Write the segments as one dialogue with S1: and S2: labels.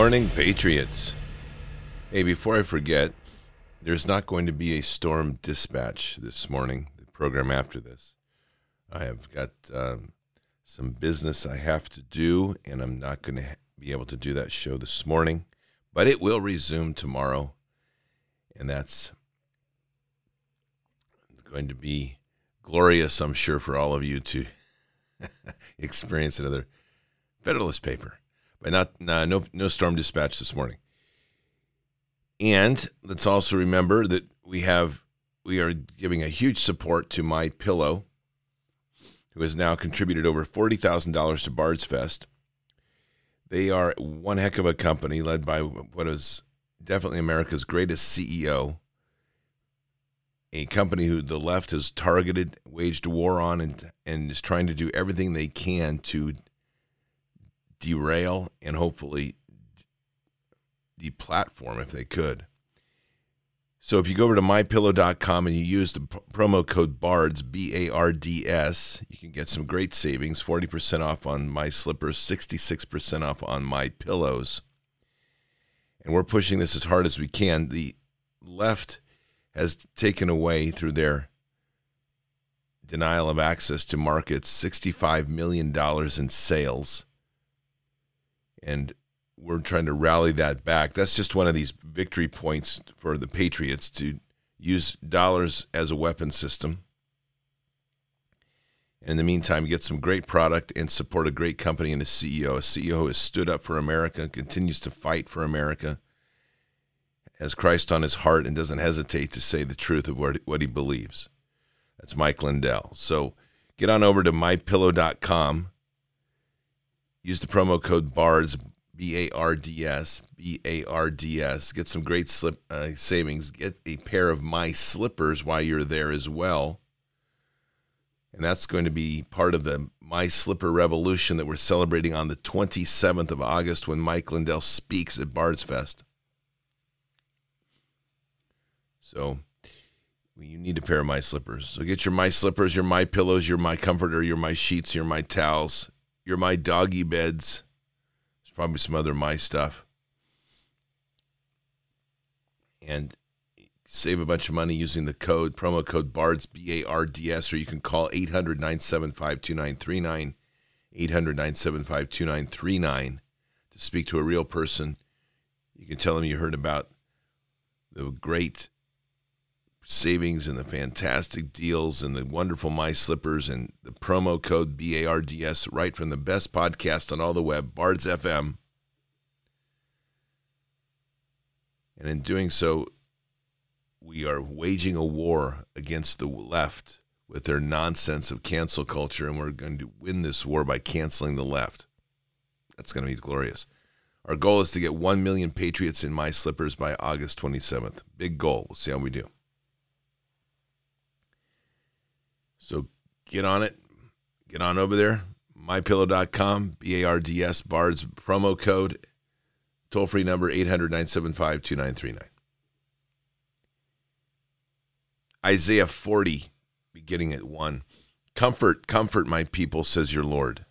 S1: morning, Patriots. Hey, before I forget, there's not going to be a storm dispatch this morning, the program after this. I have got some business I have to do, and I'm not going to be able to do that show this morning, but it will resume tomorrow, and that's going to be glorious, I'm sure, for all of you to experience another Federalist paper. But no storm dispatch this morning. And let's also remember that we are giving a huge support to MyPillow, who has now contributed over $40,000 to Bard's Fest. They are one heck of a company led by what is definitely America's greatest CEO, a company who the left has targeted, waged a war on, and is trying to do everything they can to derail and hopefully deplatform if they could. So if you go over to mypillow.com and you use the promo code BARDS, B-A-R-D-S, you can get some great savings, 40% off on my slippers, 66% off on my pillows. And we're pushing this as hard as we can. The left has taken away through their denial of access to markets $65 million in sales. And we're trying to rally that back. That's just one of these victory points for the Patriots to use dollars as a weapon system. And in the meantime, get some great product and support a great company and a CEO who has stood up for America, continues to fight for America, has Christ on his heart, and doesn't hesitate to say the truth of what he believes. That's Mike Lindell. So get on over to mypillow.com. Use the promo code BARDS, B-A-R-D-S, B-A-R-D-S. Get some great savings. Get a pair of My Slippers while you're there as well. And that's going to be part of the My Slipper Revolution that we're celebrating on the 27th of August when Mike Lindell speaks at Bard's Fest. So you need a pair of My Slippers. So get your My Slippers, your My Pillows, your My Comforter, your My Sheets, your My Towels, your My Doggy Beds. There's probably some other My stuff. And save a bunch of money using the promo code BARDS, B-A-R-D-S, or you can call 800-975-2939, 800-975-2939 to speak to a real person. You can tell them you heard about the great savings and the fantastic deals and the wonderful My Slippers and the promo code BARDS right from the best podcast on all the web, Bards FM. And in doing so, we are waging a war against the left with their nonsense of cancel culture, and we're going to win this war by canceling the left. That's going to be glorious. Our goal is to get 1 million Patriots in My Slippers by August 27th. Big goal. We'll see how we do. So get on it. Get on over there. MyPillow.com, BARDS, BARDS, promo code, toll-free number 800-975-2939. Isaiah 40, beginning at 1. Comfort, comfort my people, says your Lord.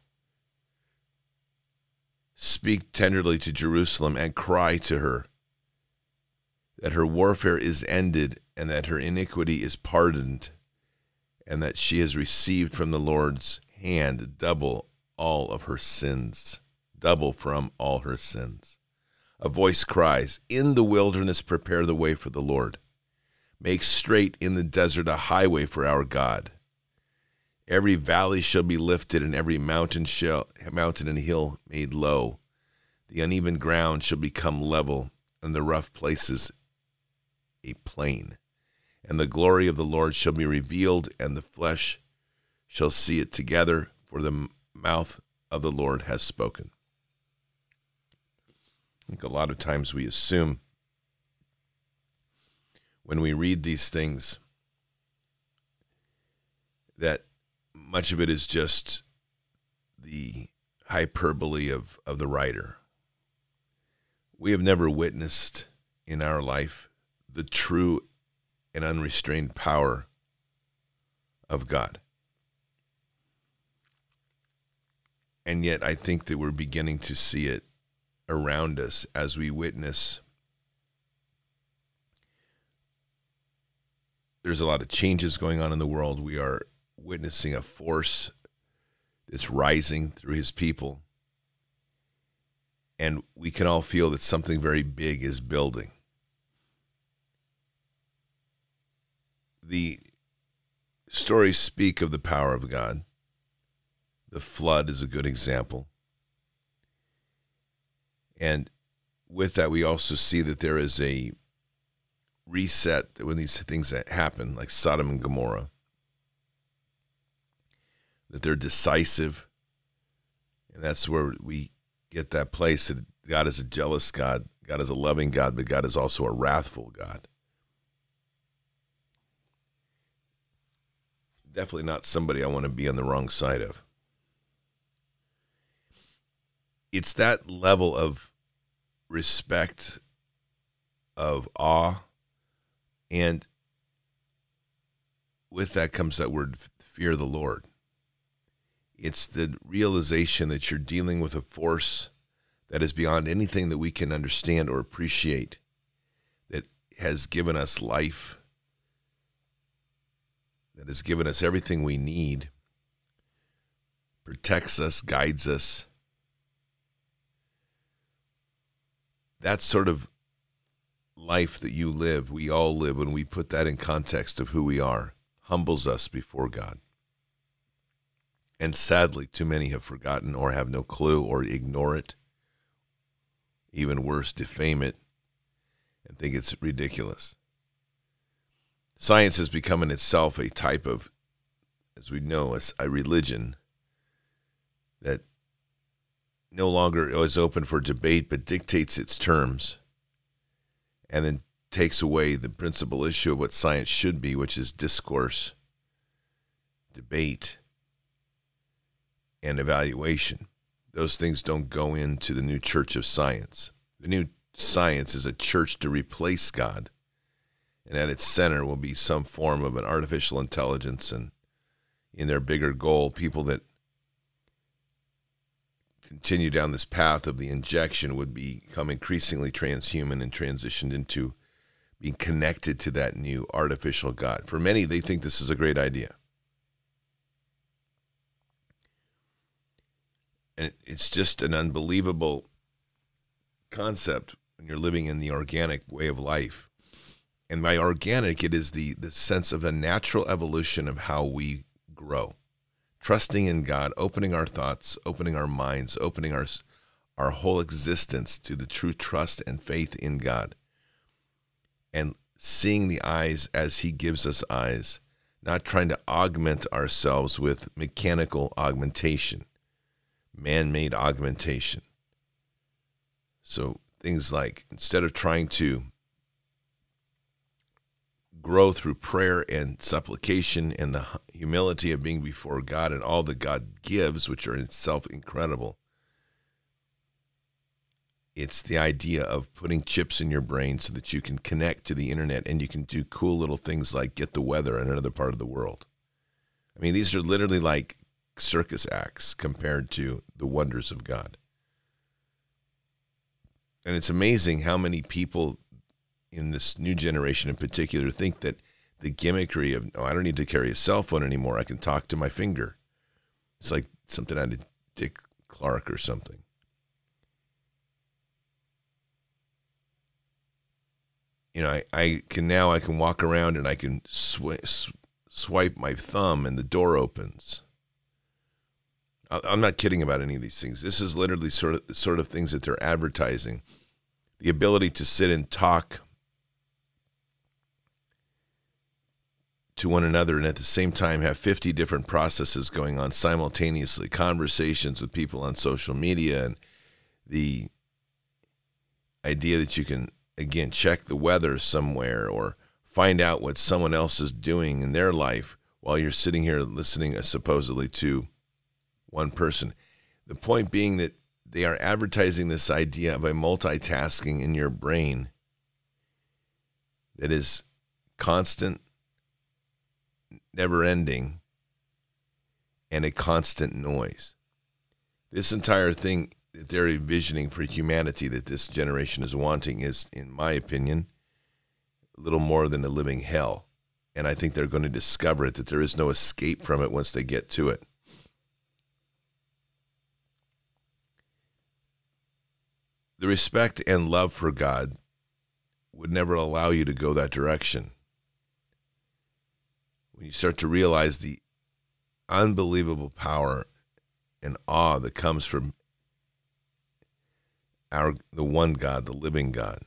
S1: Speak tenderly to Jerusalem and cry to her that her warfare is ended and that her iniquity is pardoned, and that she has received from the Lord's hand double all of her sins, double from all her sins. A voice cries, in the wilderness prepare the way for the Lord. Make straight in the desert a highway for our God. Every valley shall be lifted, and every mountain and hill made low. The uneven ground shall become level, and the rough places a plain. And the glory of the Lord shall be revealed, and the flesh shall see it together, for the mouth of the Lord has spoken. I think a lot of times we assume when we read these things that much of it is just the hyperbole of the writer. We have never witnessed in our life the true and unrestrained power of God. And yet I think that we're beginning to see it around us as we witness. There's a lot of changes going on in the world. We are witnessing a force that's rising through his people. And we can all feel that something very big is building. The stories speak of the power of God. The flood is a good example. And with that, we also see that there is a reset when these things that happen, like Sodom and Gomorrah, that they're decisive. And that's where we get that place that God is a jealous God, God is a loving God, but God is also a wrathful God. Definitely not somebody I want to be on the wrong side of. It's that level of respect, of awe, and with that comes that word, fear of the Lord. It's the realization that you're dealing with a force that is beyond anything that we can understand or appreciate, that has given us life, that has given us everything we need, protects us, guides us. That sort of life that you live, we all live, when we put that in context of who we are, humbles us before God. And sadly, too many have forgotten or have no clue or ignore it. Even worse, defame it and think it's ridiculous. Science has become in itself a type of, as we know, a religion that no longer is open for debate, but dictates its terms, and then takes away the principal issue of what science should be, which is discourse, debate, and evaluation. Those things don't go into the new church of science. The new science is a church to replace God, and at its center will be some form of an artificial intelligence, and in their bigger goal, people that continue down this path of the injection would become increasingly transhuman and transitioned into being connected to that new artificial God. For many, they think this is a great idea. And it's just an unbelievable concept when you're living in the organic way of life. And by organic, it is the sense of a natural evolution of how we grow. Trusting in God, opening our thoughts, opening our minds, opening our whole existence to the true trust and faith in God. And seeing the eyes as he gives us eyes, not trying to augment ourselves with mechanical augmentation, man-made augmentation. So things like, instead of trying to grow through prayer and supplication and the humility of being before God and all that God gives, which are in itself incredible, it's the idea of putting chips in your brain so that you can connect to the internet and you can do cool little things like get the weather in another part of the world. I mean, these are literally like circus acts compared to the wonders of God. And it's amazing how many people in this new generation in particular think that the gimmickry of, oh, I don't need to carry a cell phone anymore, I can talk to my finger. It's like something out of Dick Clark or something. You know, I can walk around and I can swipe my thumb and the door opens. I'm not kidding about any of these things. This is literally sort of things that they're advertising. The ability to sit and talk to one another and at the same time have 50 different processes going on simultaneously, conversations with people on social media, and the idea that you can, again, check the weather somewhere or find out what someone else is doing in their life while you're sitting here listening supposedly to one person. The point being that they are advertising this idea of a multitasking in your brain that is constant, never ending, and a constant noise. This entire thing that they're envisioning for humanity that this generation is wanting is, in my opinion, a little more than a living hell. And I think they're going to discover it, that there is no escape from it once they get to it. The respect and love for God would never allow you to go that direction. When you start to realize the unbelievable power and awe that comes from the one God, the living God.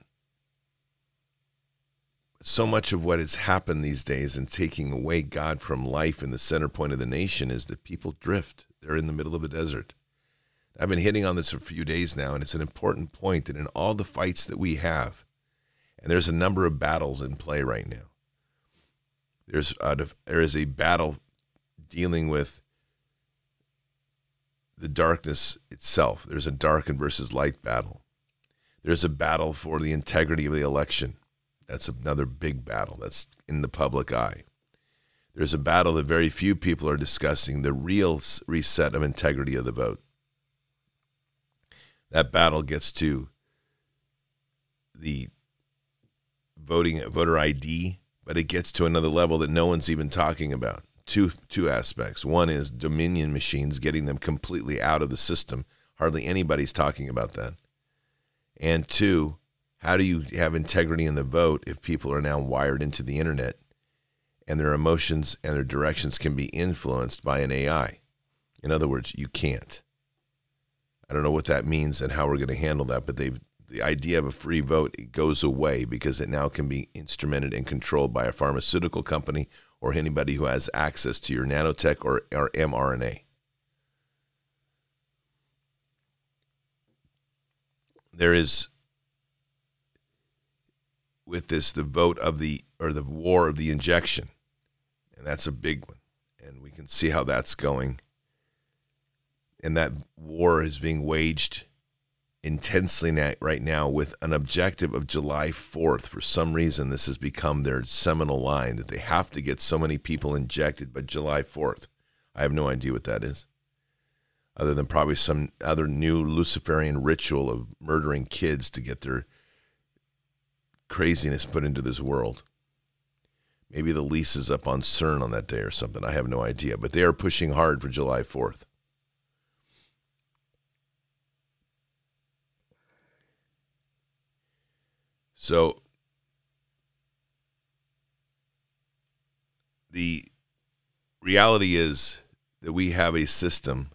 S1: So much of what has happened these days in taking away God from life in the center point of the nation is that people drift. They're in the middle of the desert. I've been hitting on this for a few days now, and it's an important point that in all the fights that we have, and there's a number of battles in play right now. There is a battle dealing with the darkness itself. There's a darkened versus light battle. There's a battle for the integrity of the election. That's another big battle that's in the public eye. There's a battle that very few people are discussing, the real reset of integrity of the vote. That battle gets to the voter ID, but it gets to another level that no one's even talking about. Two aspects. One is Dominion machines, getting them completely out of the system. Hardly anybody's talking about that. And two, how do you have integrity in the vote if people are now wired into the internet and their emotions and their directions can be influenced by an AI? In other words, you can't. I don't know what that means and how we're going to handle that, but the idea of a free vote, it goes away because it now can be instrumented and controlled by a pharmaceutical company or anybody who has access to your nanotech or mRNA. There is, with this, the vote of the war of the injection, and that's a big one, and we can see how that's going. And that war is being waged intensely right now with an objective of July 4th. For some reason, this has become their seminal line that they have to get so many people injected by July 4th. I have no idea what that is, other than probably some other new Luciferian ritual of murdering kids to get their craziness put into this world. Maybe the lease is up on CERN on that day or something. I have no idea, but they are pushing hard for July 4th. So the reality is that we have a system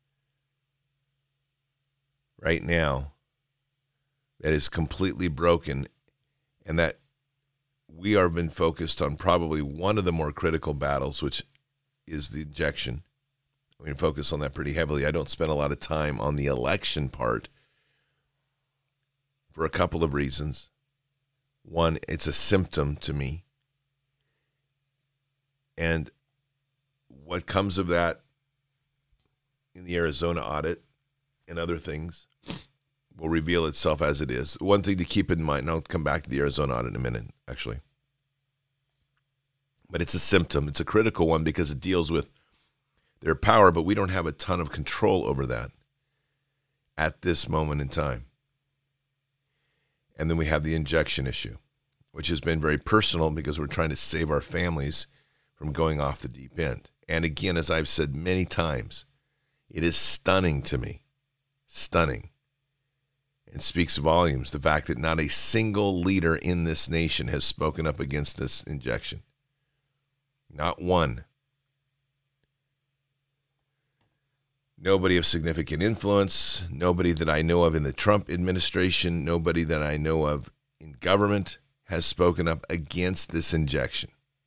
S1: right now that is completely broken, and that we are been focused on probably one of the more critical battles, which is the injection. We can focus on that pretty heavily. I don't spend a lot of time on the election part for a couple of reasons. One, it's a symptom to me. And what comes of that in the Arizona audit and other things will reveal itself as it is. One thing to keep in mind, and I'll come back to the Arizona audit in a minute, actually. But it's a symptom. It's a critical one because it deals with their power, but we don't have a ton of control over that at this moment in time. And then we have the injection issue, which has been very personal because we're trying to save our families from going off the deep end. And again, as I've said many times, it is stunning to me, stunning. It speaks volumes, the fact that not a single leader in this nation has spoken up against this injection. Not one. Nobody of significant influence, nobody that I know of in the Trump administration, nobody that I know of in government has spoken up against this injection.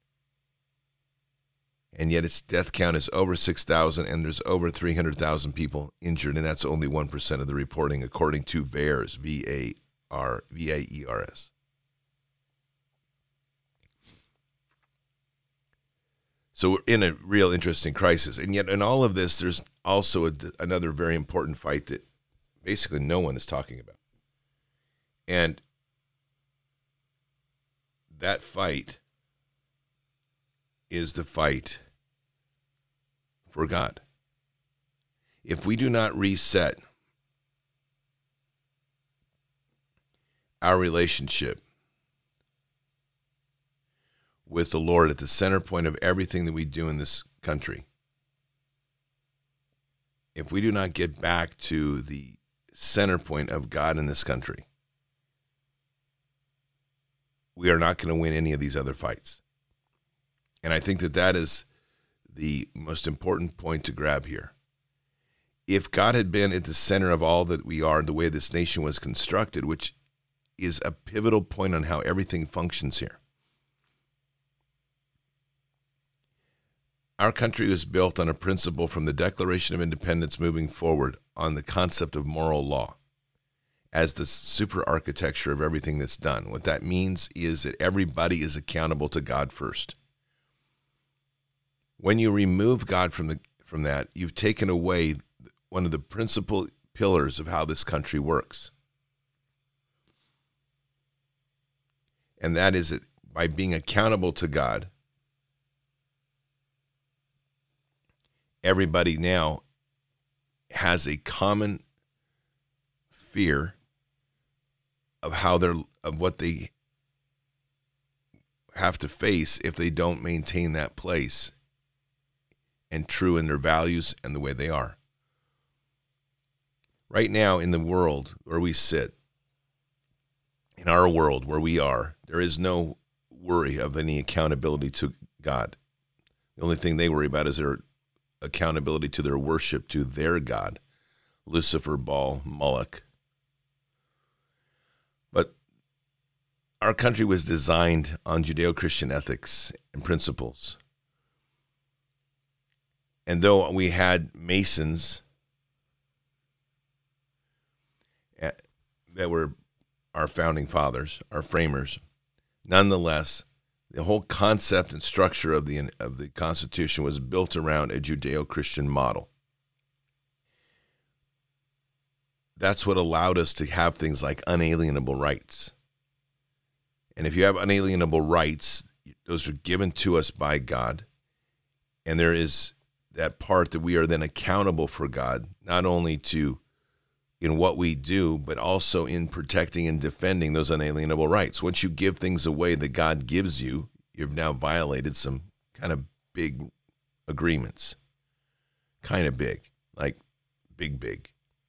S1: And yet its death count is over 6,000 and there's over 300,000 people injured, and that's only 1% of the reporting according to VAERS, V-A-E-R-S. So we're in a real interesting crisis. And yet in all of this, there's also another very important fight that basically no one is talking about. And that fight is the fight for God. If we do not reset our relationship with the Lord at the center point of everything that we do in this country, if we do not get back to the center point of God in this country, we are not going to win any of these other fights. And I think that that is the most important point to grab here. If God had been at the center of all that we are, the way this nation was constructed, which is a pivotal point on how everything functions here. Our country was built on a principle from the Declaration of Independence moving forward on the concept of moral law as the super architecture of everything that's done. What that means is that everybody is accountable to God first. When you remove God from that, you've taken away one of the principal pillars of how this country works. And that is that by being accountable to God, everybody now has a common fear of what they have to face if they don't maintain that place and true in their values and the way they are. Right now in the world where we sit, in our world where we are, there is no worry of any accountability to God. The only thing they worry about is their accountability to their worship to their God, Lucifer, Baal, Moloch. But our country was designed on Judeo-Christian ethics and principles. And though we had Masons that were our founding fathers, our framers, nonetheless, the whole concept and structure of the Constitution was built around a Judeo-Christian model. That's what allowed us to have things like unalienable rights. And if you have unalienable rights, those are given to us by God. And there is that part that we are then accountable for God, not only in what we do, but also in protecting and defending those unalienable rights. Once you give things away that God gives you, you've now violated some kind of big agreements. Kind of big, like big.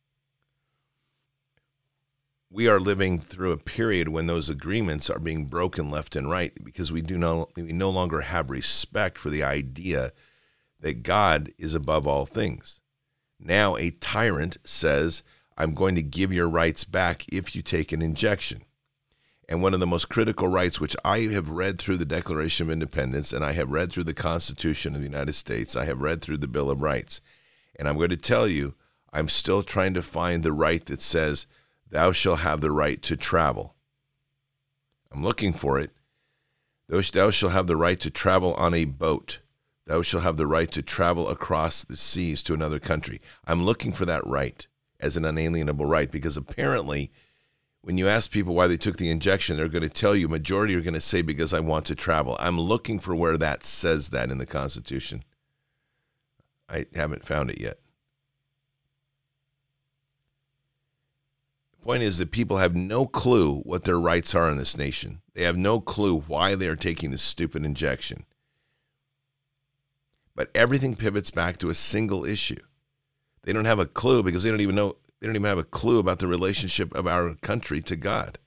S1: We are living through a period when those agreements are being broken left and right because we no longer have respect for the idea that God is above all things. Now a tyrant says, I'm going to give your rights back if you take an injection. And one of the most critical rights, which I have read through the Declaration of Independence, and I have read through the Constitution of the United States, I have read through the Bill of Rights, and I'm going to tell you, I'm still trying to find the right that says, thou shalt have the right to travel. I'm looking for it. Thou shalt have the right to travel on a boat. Thou shalt have the right to travel across the seas to another country. I'm looking for that right as an unalienable right, because apparently when you ask people why they took the injection, they're going to tell you, majority are going to say, because I want to travel. I'm looking for where that says that in the Constitution. I haven't found it yet. The point is that people have no clue what their rights are in this nation. They have no clue why they are taking this stupid injection. But everything pivots back to a single issue. They don't have a clue because they don't even have a clue about the relationship of our country to God.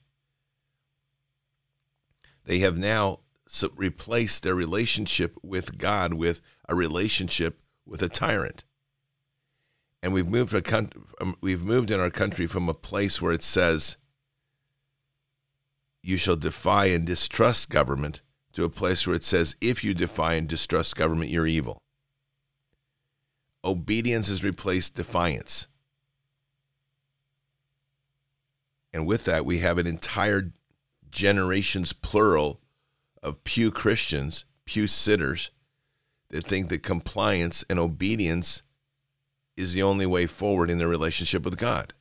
S1: They have now replaced their relationship with God with a relationship with a tyrant. And we've moved in our country from a place where it says you shall defy and distrust government to a place where it says if you defy and distrust government, you're evil. Obedience has replaced defiance. And with that, we have an entire generations plural of pew Christians, pew sitters, that think that compliance and obedience is the only way forward in their relationship with God.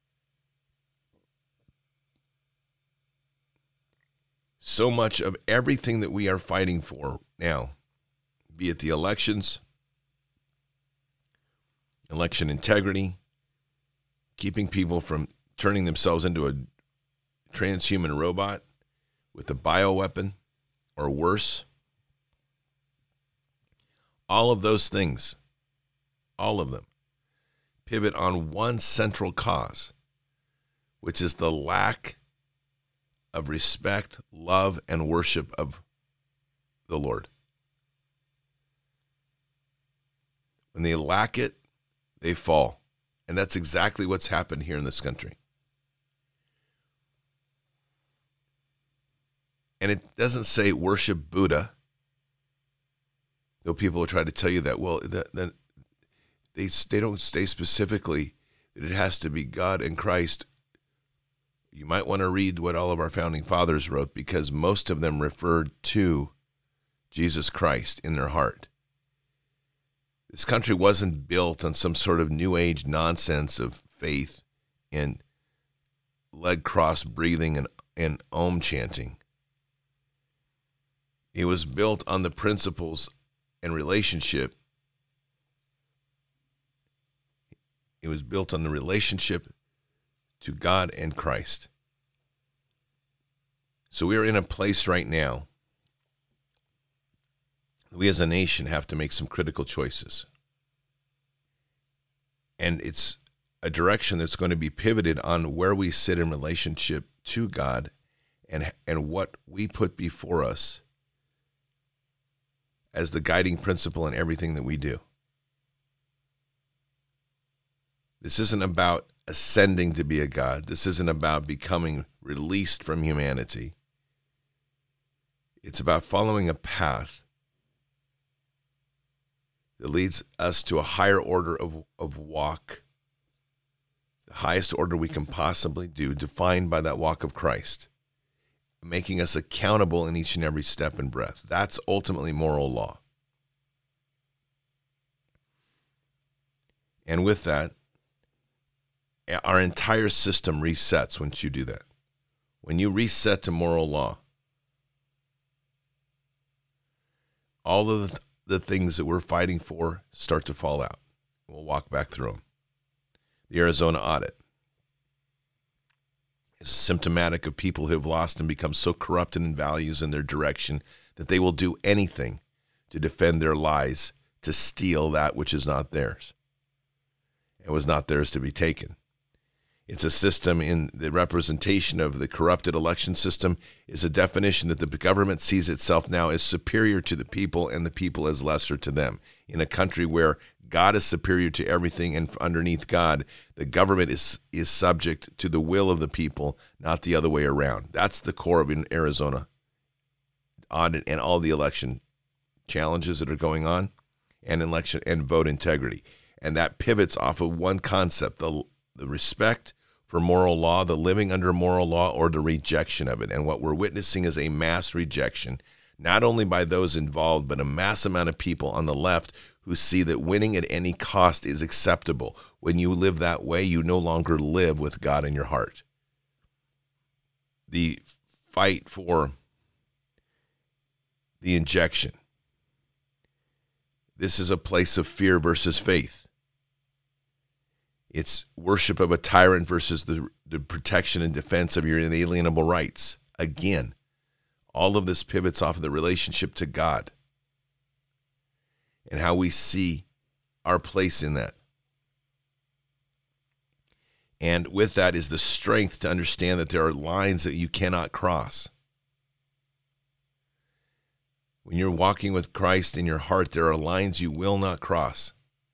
S1: So much of everything that we are fighting for now, be it the elections, election integrity, keeping people from turning themselves into a transhuman robot with a bioweapon or worse. All of those things, all of them, pivot on one central cause, which is the lack of respect, love, and worship of the Lord. When they lack it, they fall. And that's exactly what's happened here in this country. And it doesn't say worship Buddha, though people will try to tell you that. Well, then they don't say specifically that it has to be God and Christ. You might want to read what all of our founding fathers wrote, because most of them referred to Jesus Christ in their heart. This country wasn't built on some sort of new age nonsense of faith and leg cross breathing and om chanting. It was built on the principles and relationship. It was built on the relationship to God and Christ. So we are in a place right now. We as a nation have to make some critical choices. And it's a direction that's going to be pivoted on where we sit in relationship to God and what we put before us as the guiding principle in everything that we do. This isn't about ascending to be a God. This isn't about becoming released from humanity. It's about following a path that leads us to a higher order of walk, the highest order we can possibly do, defined by that walk of Christ, making us accountable in each and every step and breath. That's ultimately moral law. And with that, our entire system resets once you do that. When you reset to moral law, all of the things that we're fighting for start to fall out. We'll walk back through them. The Arizona audit is symptomatic of people who have lost and become so corrupted in values and their direction that they will do anything to defend their lies, to steal that which is not theirs. It was not theirs to be taken. It's a system in the representation of the corrupted election system is a definition that the government sees itself now as superior to the people and the people as lesser to them. In a country where God is superior to everything and underneath God, the government is subject to the will of the people, not the other way around. That's the core of an Arizona audit and all the election challenges that are going on and election and vote integrity. And that pivots off of one concept, the respect for moral law, the living under moral law, or the rejection of it. And what we're witnessing is a mass rejection, not only by those involved, but a mass amount of people on the left who see that winning at any cost is acceptable. When you live that way, you no longer live with God in your heart. The fight for the injection. This is a place of fear versus faith. It's worship of a tyrant versus the protection and defense of your inalienable rights. Again, all of this pivots off of the relationship to God and how we see our place in that. And with that is the strength to understand that there are lines that you cannot cross. When you're walking with Christ in your heart, there are lines you will not cross.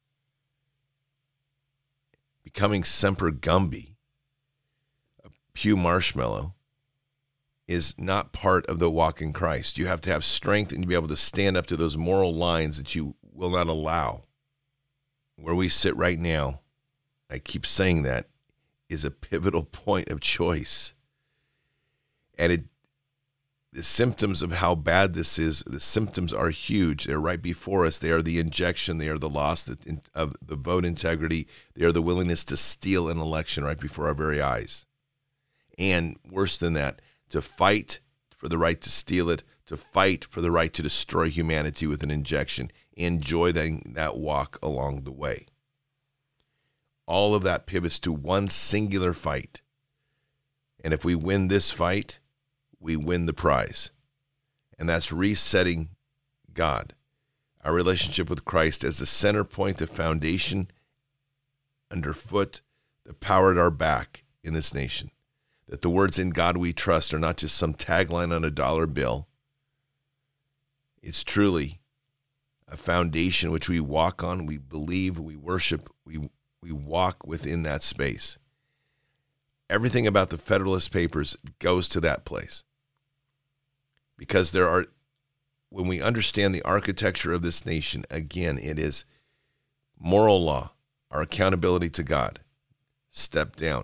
S1: Becoming Semper Gumby, a pew marshmallow, is not part of the walk in Christ. You have to have strength and to be able to stand up to those moral lines that you will not allow. Where we sit right now, I keep saying that, is a pivotal point of choice. And the symptoms of how bad this is, the symptoms are huge. They're right before us. They are the injection. They are the loss of the vote integrity. They are the willingness to steal an election right before our very eyes. And worse than that, to fight for the right to steal it, to fight for the right to destroy humanity with an injection. Enjoy that walk along the way. All of that pivots to one singular fight. And if we win this fight, we win the prize. And that's resetting God, our relationship with Christ as the center point, the foundation underfoot, the power at our back in this nation. That the words "in God we trust" are not just some tagline on a dollar bill. It's truly a foundation which we walk on, we believe, we worship, we walk within that space. Everything about the Federalist Papers goes to that place. Because when we understand the architecture of this nation, again, it is moral law, our accountability to God, step down.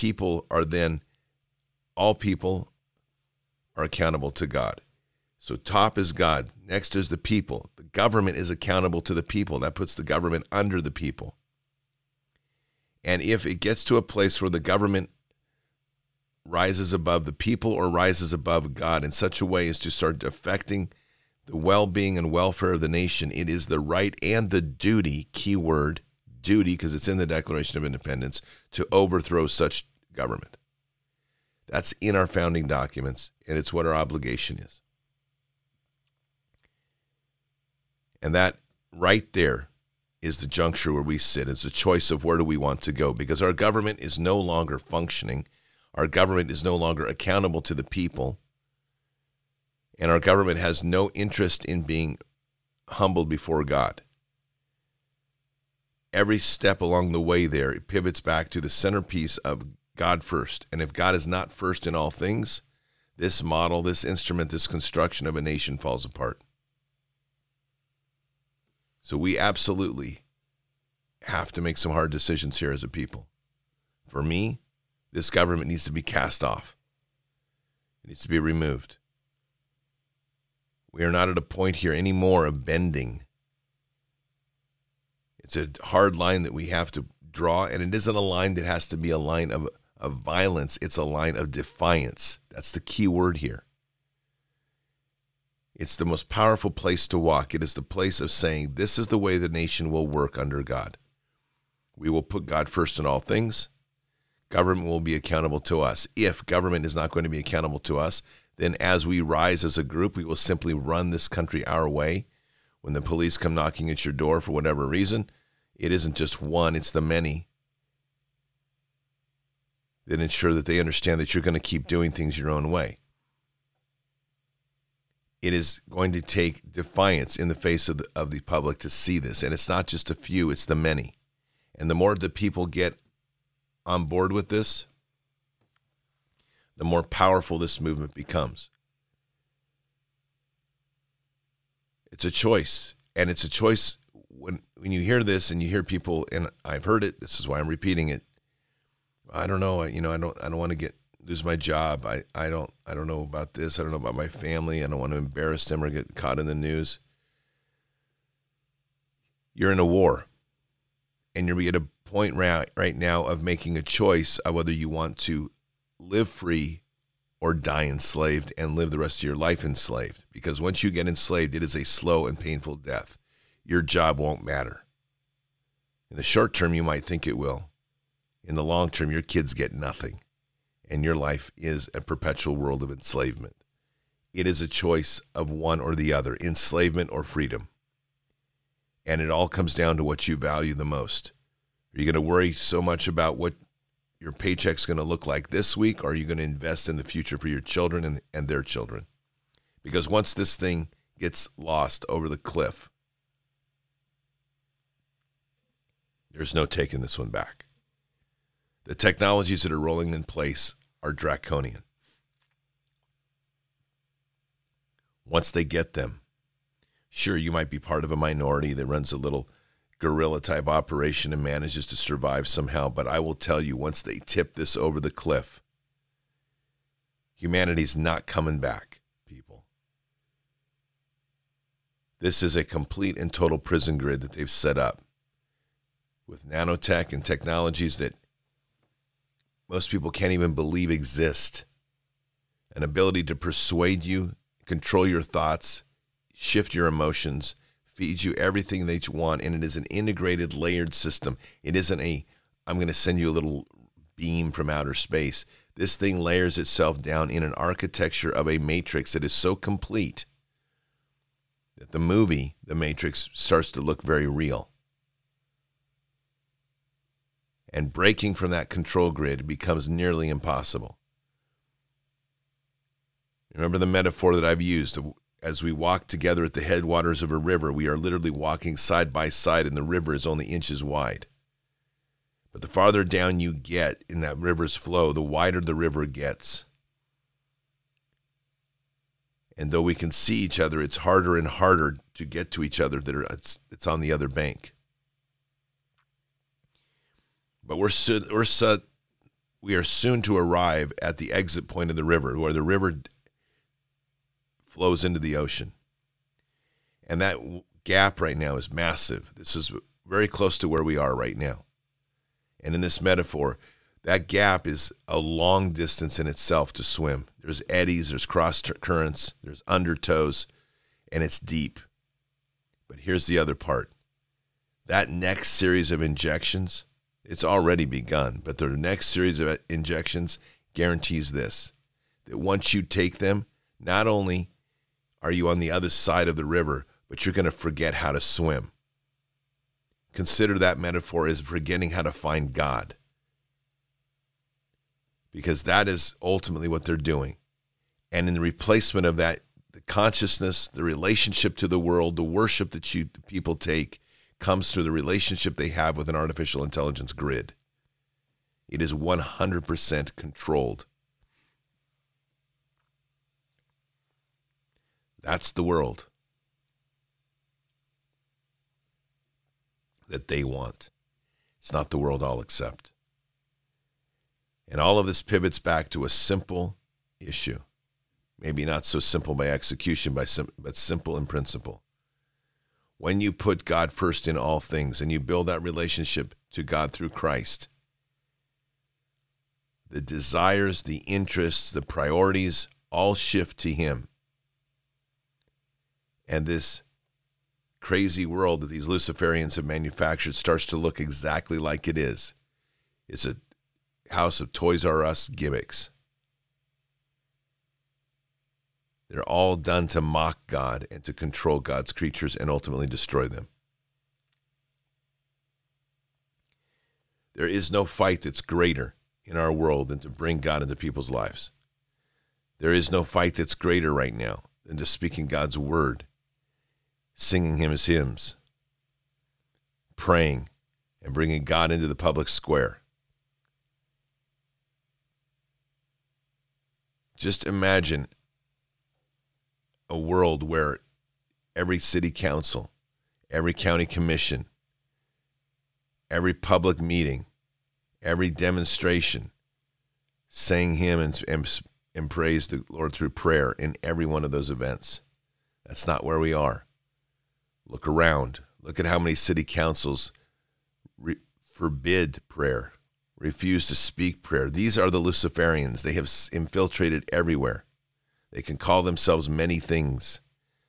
S1: All people are accountable to God. So top is God. Next is the people. The government is accountable to the people. That puts the government under the people. And if it gets to a place where the government rises above the people or rises above God in such a way as to start affecting the well-being and welfare of the nation, it is the right and the duty, keyword, duty, because it's in the Declaration of Independence, to overthrow such government. That's in our founding documents, and it's what our obligation is. And that right there is the juncture where we sit. It's a choice of where do we want to go, because our government is no longer functioning. Our government is no longer accountable to the people. And our government has no interest in being humbled before God. Every step along the way there, it pivots back to the centerpiece of God first. And if God is not first in all things, this model, this instrument, this construction of a nation falls apart. So we absolutely have to make some hard decisions here as a people. For me, this government needs to be cast off. It needs to be removed. We are not at a point here anymore of bending. It's a hard line that we have to draw, and it isn't a line that has to be a line of violence. It's a line of defiance. That's the key word here. It's the most powerful place to walk. It is the place of saying, this is the way the nation will work under God. We will put God first in all things. Government will be accountable to us. If government is not going to be accountable to us, then as we rise as a group, we will simply run this country our way. When the police come knocking at your door for whatever reason, it isn't just one, it's the many. Then ensure that they understand that you're going to keep doing things your own way. It is going to take defiance in the face of the public to see this. And it's not just a few, it's the many. And the more the people get on board with this, the more powerful this movement becomes. It's a choice. And it's a choice when you hear this and you hear people, and I've heard it, this is why I'm repeating it. I don't know, I don't want to lose my job. I don't know about this. I don't know about my family. I don't want to embarrass them or get caught in the news. You're in a war. And you're at a point right now of making a choice of whether you want to live free or die enslaved and live the rest of your life enslaved. Because once you get enslaved, it is a slow and painful death. Your job won't matter. In the short term, you might think it will. In the long term, your kids get nothing. And your life is a perpetual world of enslavement. It is a choice of one or the other, enslavement or freedom. And it all comes down to what you value the most. Are you going to worry so much about what your paycheck's going to look like this week, or are you going to invest in the future for your children and their children? Because once this thing gets lost over the cliff, there's no taking this one back. The technologies that are rolling in place are draconian. Once they get them, sure, you might be part of a minority that runs a little guerrilla-type operation and manages to survive somehow, but I will tell you, once they tip this over the cliff, humanity's not coming back, people. This is a complete and total prison grid that they've set up with nanotech and technologies that most people can't even believe exist. An ability to persuade you, control your thoughts, shift your emotions, feeds you everything that you want, and it is an integrated, layered system. It isn't I'm going to send you a little beam from outer space. This thing layers itself down in an architecture of a matrix that is so complete that the movie, The Matrix, starts to look very real. And breaking from that control grid becomes nearly impossible. Remember the metaphor that I've used. As we walk together at the headwaters of a river, we are literally walking side by side, and the river is only inches wide. But the farther down you get in that river's flow, the wider the river gets. And though we can see each other, it's harder and harder to get to each other. It's on the other bank. But we are soon to arrive at the exit point of the river, where the river flows into the ocean. And that gap right now is massive. This is very close to where we are right now. And in this metaphor, that gap is a long distance in itself to swim. There's eddies, there's cross currents, there's undertows, and it's deep. But here's the other part. That next series of injections, it's already begun, but the next series of injections guarantees this, that once you take them, not only are you on the other side of the river, but you're going to forget how to swim. Consider that metaphor as forgetting how to find God. Because that is ultimately what they're doing. And in the replacement of that, the consciousness, the relationship to the world, the worship that people take comes through the relationship they have with an artificial intelligence grid. It is 100% controlled. That's the world that they want. It's not the world I'll accept. And all of this pivots back to a simple issue. Maybe not so simple by execution, but simple in principle. When you put God first in all things and you build that relationship to God through Christ, the desires, the interests, the priorities all shift to Him. And this crazy world that these Luciferians have manufactured starts to look exactly like it is. It's a house of Toys R Us gimmicks. They're all done to mock God and to control God's creatures and ultimately destroy them. There is no fight that's greater in our world than to bring God into people's lives. There is no fight that's greater right now than to speaking God's word, singing His hymns, praying, and bringing God into the public square. Just imagine a world where every city council, every county commission, every public meeting, every demonstration sang hymn and praised the Lord through prayer in every one of those events. That's not where we are. Look around. Look at how many city councils forbid prayer, refuse to speak prayer. These are the Luciferians. They have infiltrated everywhere. They can call themselves many things.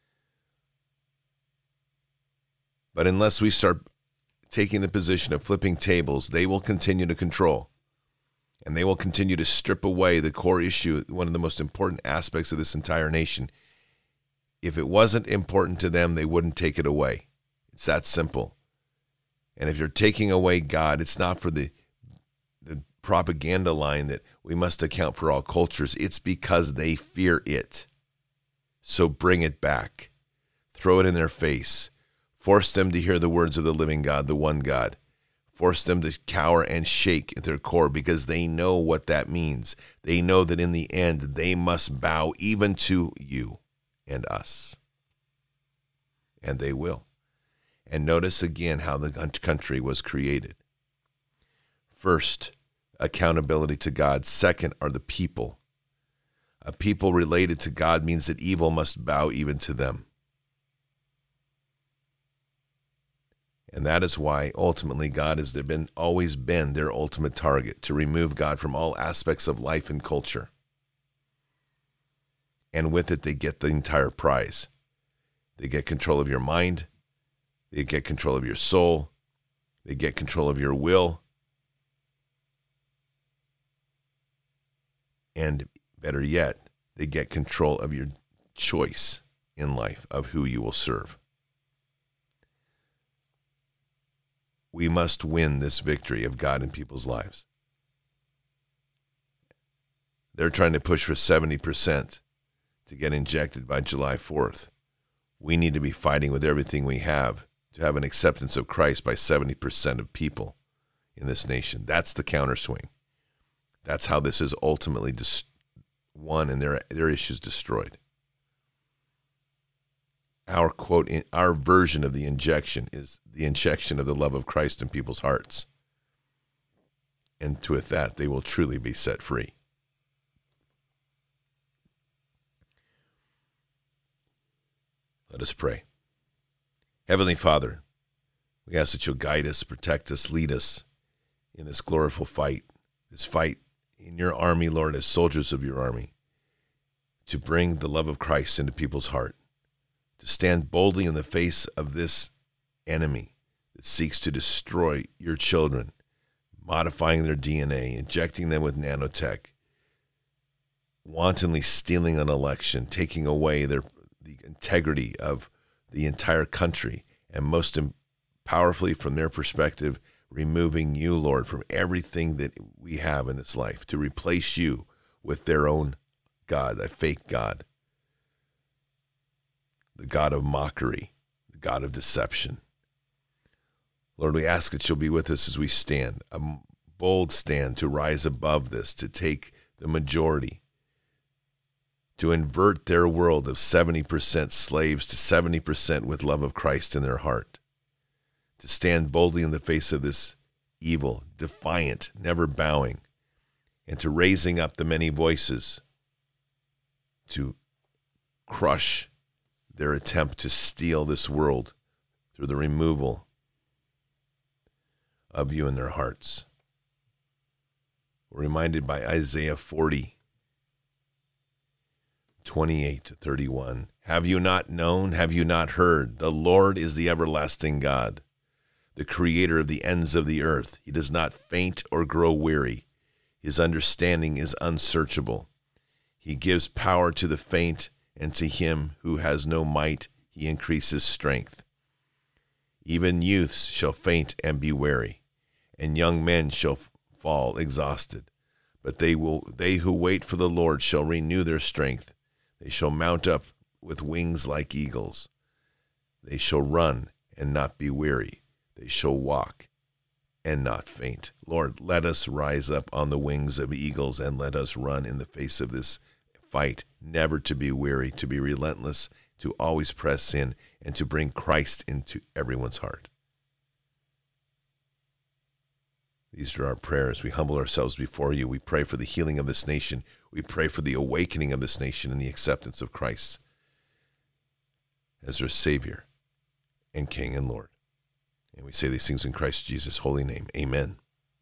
S1: But unless we start taking the position of flipping tables, they will continue to control. And they will continue to strip away the core issue, one of the most important aspects of this entire nation. If it wasn't important to them, they wouldn't take it away. It's that simple. And if you're taking away God, it's not for the propaganda line that we must account for all cultures. It's because they fear it. So bring it back. Throw it in their face. Force them to hear the words of the living God, the one God. Force them to cower and shake at their core because they know what that means. They know that in the end, they must bow even to you and us. And they will. And notice again how the country was created. First, accountability to God. Second are the people. A people related to God means that evil must bow even to them. And that is why ultimately God has always been their ultimate target, to remove God from all aspects of life and culture. And with it, they get the entire prize. They get control of your mind. They get control of your soul. They get control of your will. And better yet, they get control of your choice in life of who you will serve. We must win this victory of God in people's lives. They're trying to push for 70% to get injected by July 4th. We need to be fighting with everything we have to have an acceptance of Christ by 70% of people in this nation. That's the counterswing. That's how this is ultimately won and their issues destroyed. Our quote, our version of the injection is the injection of the love of Christ in people's hearts. And with that, they will truly be set free. Let us pray. Heavenly Father, we ask that you'll guide us, protect us, lead us in this glorious fight, this fight in your army, Lord, as soldiers of your army, to bring the love of Christ into people's heart, to stand boldly in the face of this enemy that seeks to destroy your children, modifying their DNA, injecting them with nanotech, wantonly stealing an election, taking away the integrity of the entire country, and most powerfully from their perspective, removing you, Lord, from everything that we have in this life, to replace you with their own God, a fake God, the God of mockery, the God of deception. Lord, we ask that you'll be with us as we stand, a bold stand to rise above this, to take the majority, to invert their world of 70% slaves to 70% with love of Christ in their heart, to stand boldly in the face of this evil, defiant, never bowing, and to raising up the many voices to crush their attempt to steal this world through the removal of you in their hearts. We're reminded by Isaiah 40:28-31. Have you not known? Have you not heard? The Lord is the everlasting God, the creator of the ends of the earth. He does not faint or grow weary. His understanding is unsearchable. He gives power to the faint, and to him who has no might, he increases strength. Even youths shall faint and be weary, and young men shall fall exhausted. But they who wait for the Lord shall renew their strength. They shall mount up with wings like eagles. They shall run and not be weary. They shall walk and not faint. Lord, let us rise up on the wings of eagles, and let us run in the face of this fight, never to be weary, to be relentless, to always press in, and to bring Christ into everyone's heart. These are our prayers. We humble ourselves before you. We pray for the healing of this nation. We pray for the awakening of this nation and the acceptance of Christ as their Savior and King and Lord. And we say these things in Christ Jesus' holy name. Amen.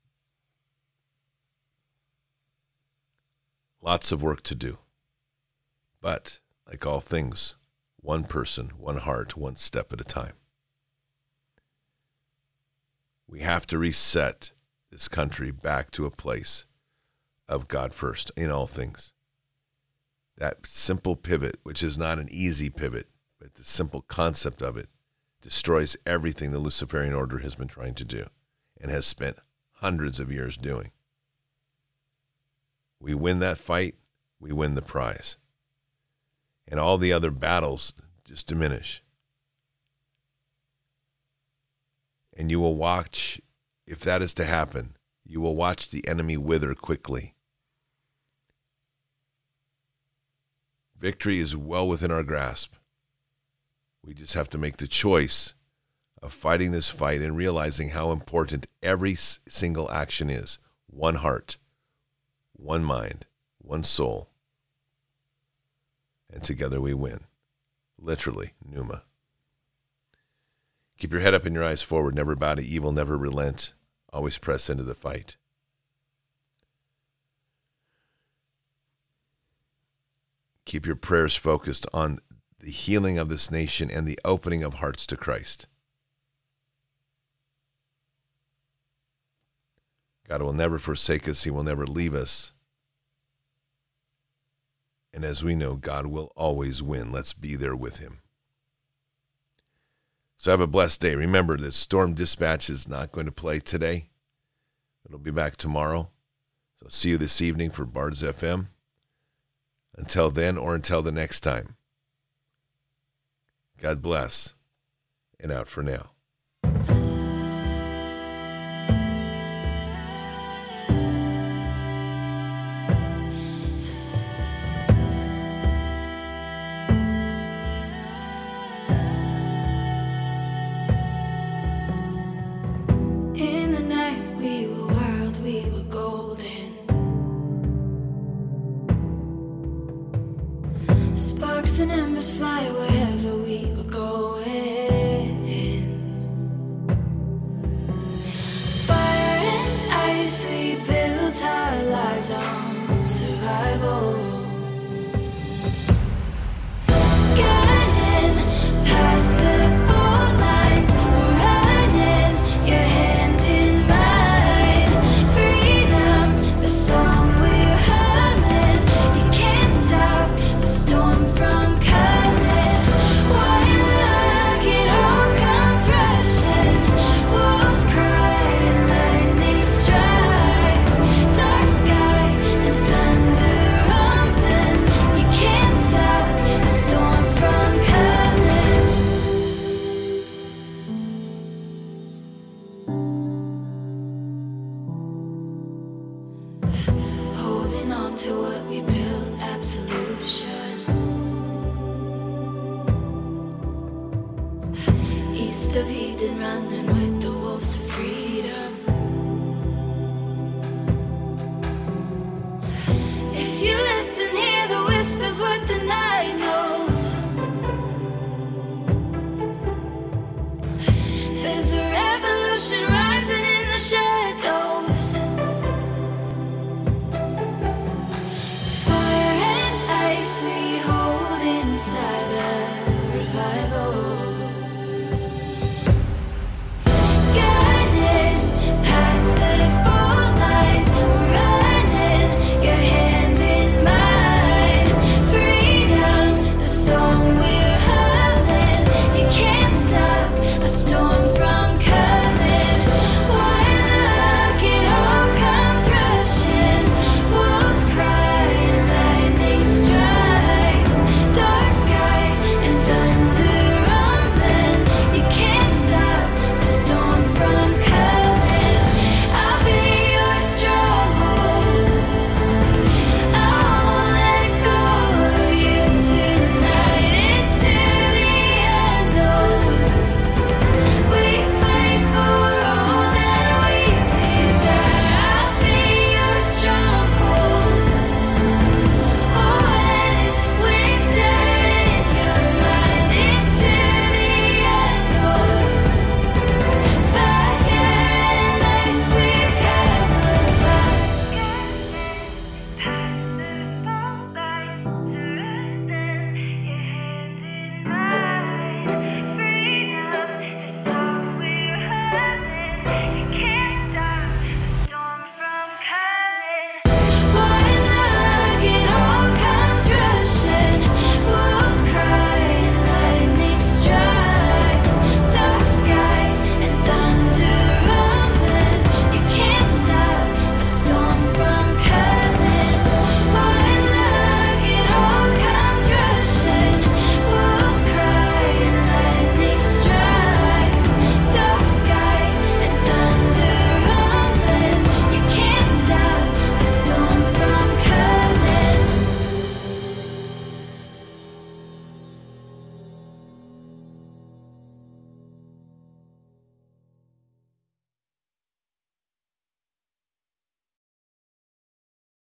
S1: Lots of work to do. But, like all things, one person, one heart, one step at a time. We have to reset this country back to a place of God first in all things. That simple pivot, which is not an easy pivot, but the simple concept of it, destroys everything the Luciferian order has been trying to do and has spent hundreds of years doing. We win that fight, we win the prize. And all the other battles just diminish. And you will watch, if that is to happen, you will watch the enemy wither quickly. Victory is well within our grasp. We just have to make the choice of fighting this fight and realizing how important every single action is. One heart, one mind, one soul. And together we win. Literally, pneuma. Keep your head up and your eyes forward. Never bow to evil, never relent. Always press into the fight. Keep your prayers focused on the healing of this nation and the opening of hearts to Christ. God will never forsake us. He will never leave us. And as we know, God will always win. Let's be there with him. So have a blessed day. Remember that Storm Dispatch is not going to play today. It'll be back tomorrow. So see you this evening for Bards FM. Until then, or until the next time, God bless, and out for now.
S2: In the night we were wild, we were golden. Sparks and embers fly wherever we were going. Fire and ice, we built our lives on survival. Guiding past the fault lines, we're running, your hand in mine. Freedom, the song we're humming. You can't stop the storm from coming. One look, it all comes rushing. Wolves cry and lightning strikes. Dark sky and thunder rumbling. You can't stop the storm from coming. Holding on to what we built, absolution. East of Eden, running with the wolves to freedom. If you listen, hear the whispers, what the night knows. There's a revolution rising in the shadows. Fire and ice we hold inside a revival.